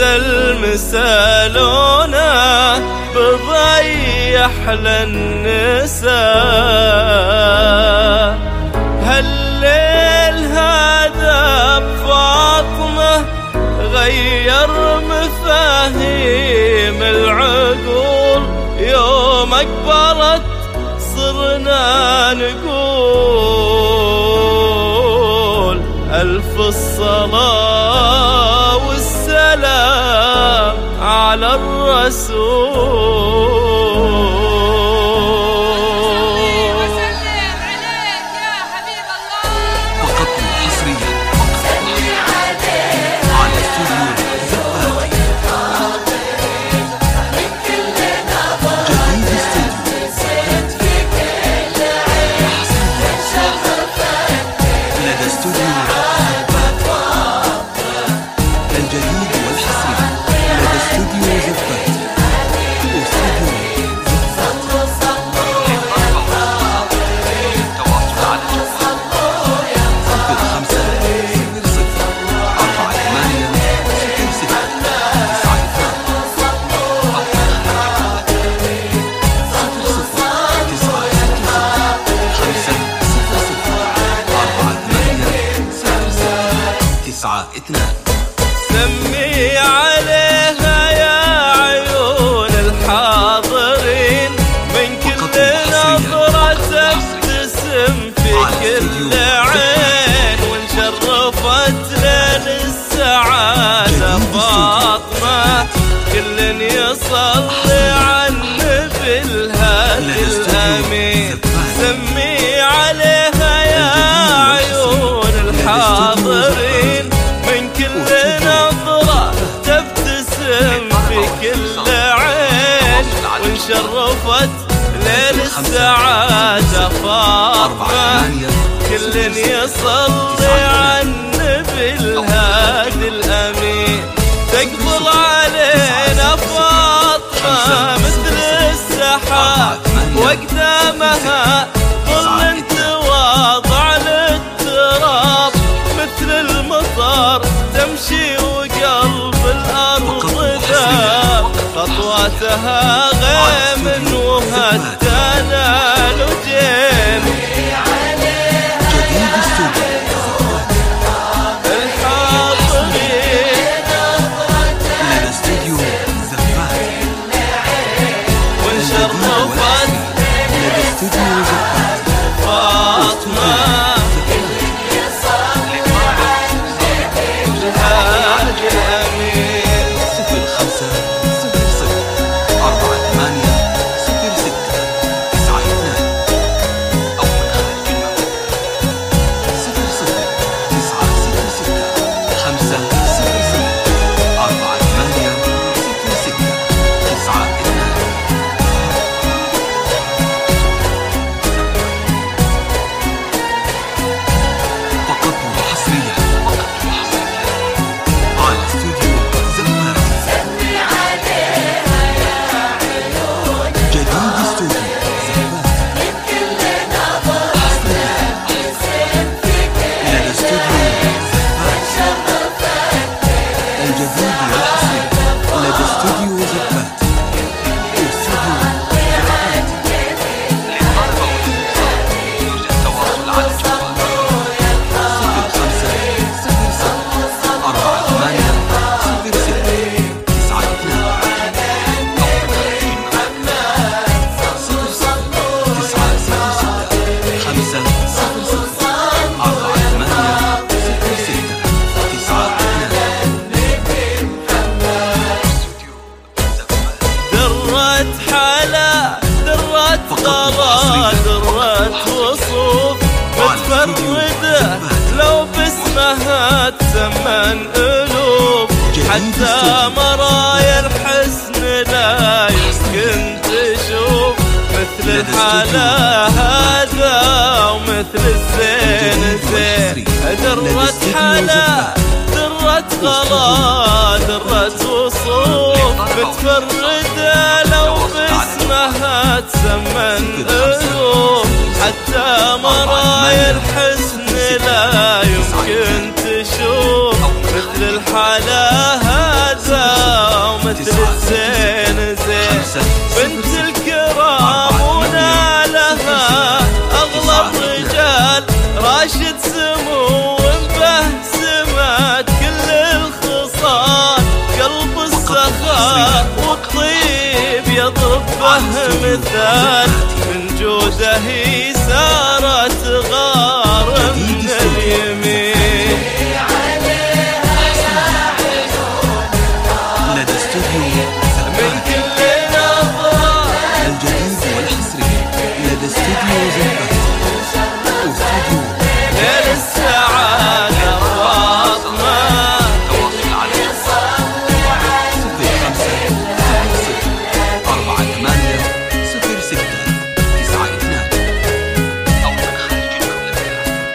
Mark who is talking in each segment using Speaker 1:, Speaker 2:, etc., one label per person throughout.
Speaker 1: المسالونة بضيح للنساء. هالليل هذا بفاطمة غير مفاهيم العقول، يوم أكبرت صرنا نقول ألف الصلاة والسلام على الرسول. سمي عليها يا عيون الحاضرين، من كل نظرة تبتسم في كل عين، وان شرفت ليل السعادة فاطمة كل يصلي على النبي الهادي الأمين. سمي عليها يا عيون الحاضرين، من كل نظرة تبتسم في كل عين، وان شرفت ليل السعادة فاطمة كل يصلي على النبي الهادي الأمين. تقبل علينا فاطمة مثل السحاب، وقدامها ظل تواضع للتراب، مثل المطر تمشي وقلب الأرض ذاب، خطواتها غيم وهدانا لجيم. درة وصوف متفردة لو باسمها تسمن ألوف، حتى مرايا الحسن لا يمكن تشوف مثل الحلا هذا ومثل الزين زين. درة حلا درة غلا درة وصوف متفردة لو باسمها تسمن ألوف، حتى مرايا الحسن لا يمكن تشوف مثل الحلا هذا يضبه مثال من جوده سارت غار من اليمين.
Speaker 2: لدى استوديو
Speaker 1: من كل نظرة
Speaker 2: الجديد والحصري لدى استوديو زبات واستوديو
Speaker 1: ليل السعادة فاطمة.
Speaker 2: تواصل على 0556480692 أو من خارج المملكة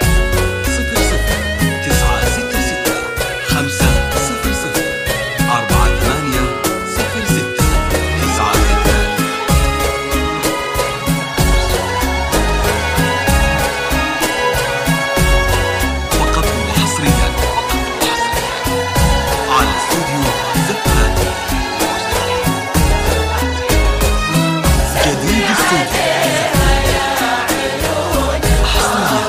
Speaker 2: 00 فقط وحصريا على استوديو زبات. جديد استوديو حصريا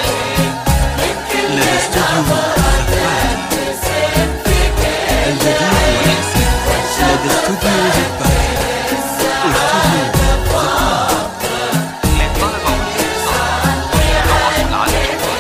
Speaker 2: لدى استوديو زبات الجديد والحصري لدى استوديو زبات واستوديو زبات. للطلبة والاستفسار تواصل على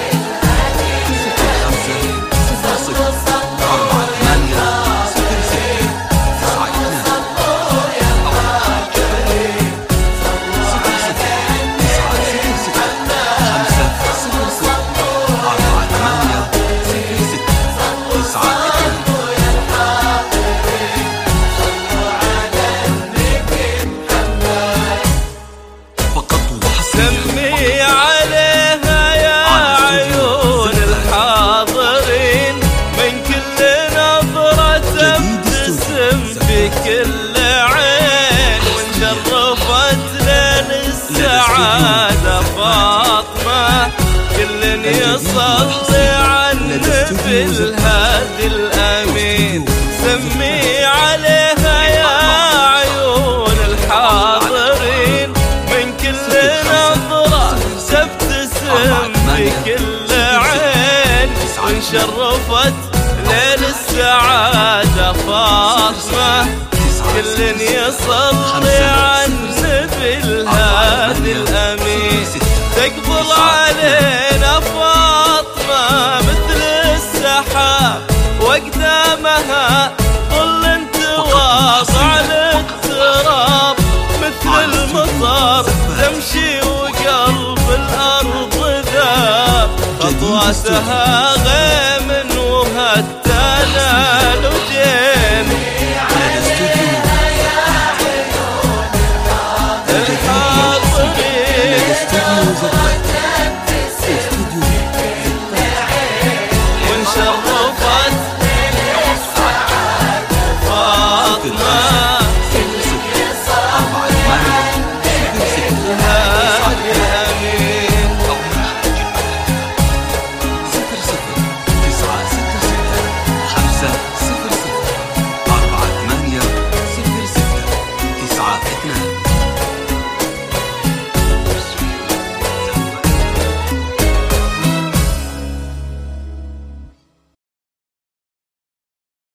Speaker 2: 055648 فقط وحصريا.
Speaker 1: سمي عليها يا عيون الحاضرين من كل نظرة تبتسم في كل عين، وان شرفت ليل السعادة فاطمة كل يصلي على النبي الهادي الأمين. سمي عليها يا عيون الحاضرين من كل نظرة تبتسم في كل عين، وان شرفت ليل السعادة فاطمة كل يصلي على النبي الهادي الأمين. تقبل علينا فاطمة مثل السحاب وقدامها ظل تواضع للتراب، مثل المطر تمشي وقلب الأرض ذاب، خطواتها غيم وهتانا لجين.
Speaker 2: لدى استوديو
Speaker 1: الحاضرين
Speaker 2: لدى استوديو زبات